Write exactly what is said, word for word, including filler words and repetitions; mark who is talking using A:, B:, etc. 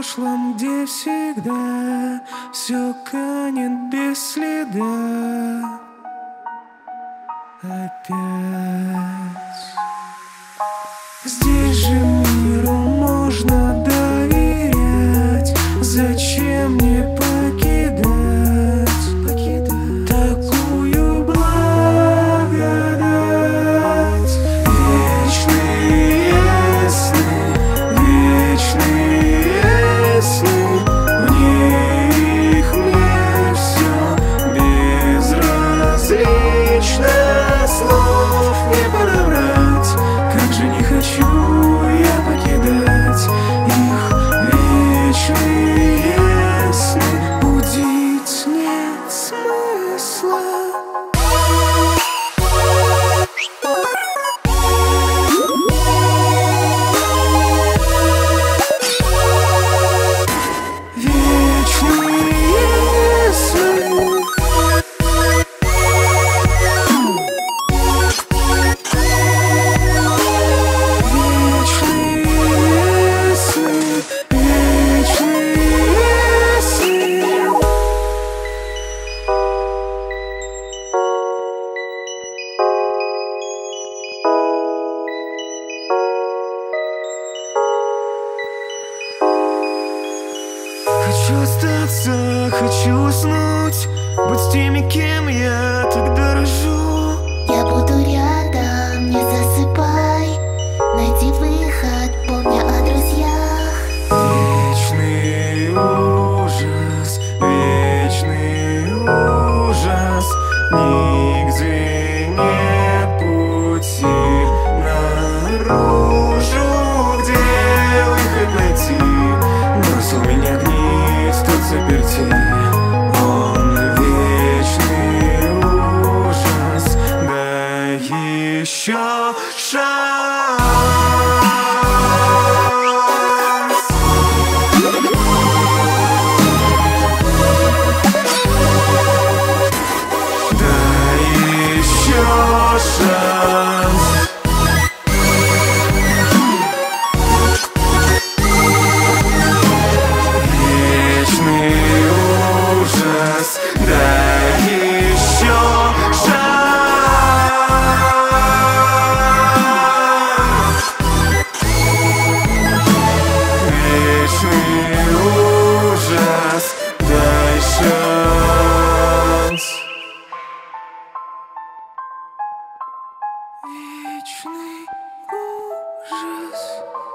A: прошлом, где всегда все канет без следа. Опять здесь же миру можно доверять. Зачем мне покидать, покидать такую благодать? Вечные сны, вечные сны, в них мне все безразлично. Слов не подобрать, как же не хочу я покидать их. Вечные сны, будить нет смысла. Вечные сны. Хочу остаться, хочу уснуть, быть с теми, кем я так дорожу.
B: Я буду рядом, не засыпай. Найди выход, помня о друзьях.
A: Вечный ужас, вечный ужас, нигде нет пути наружу. Где выход найти? Бросил меня гнить, тут заперти. Он вечный ужас, дай еще шанс. Дай еще шанс. Дай еще шанс. Вечный ужас, дай шанс. Вечный ужас.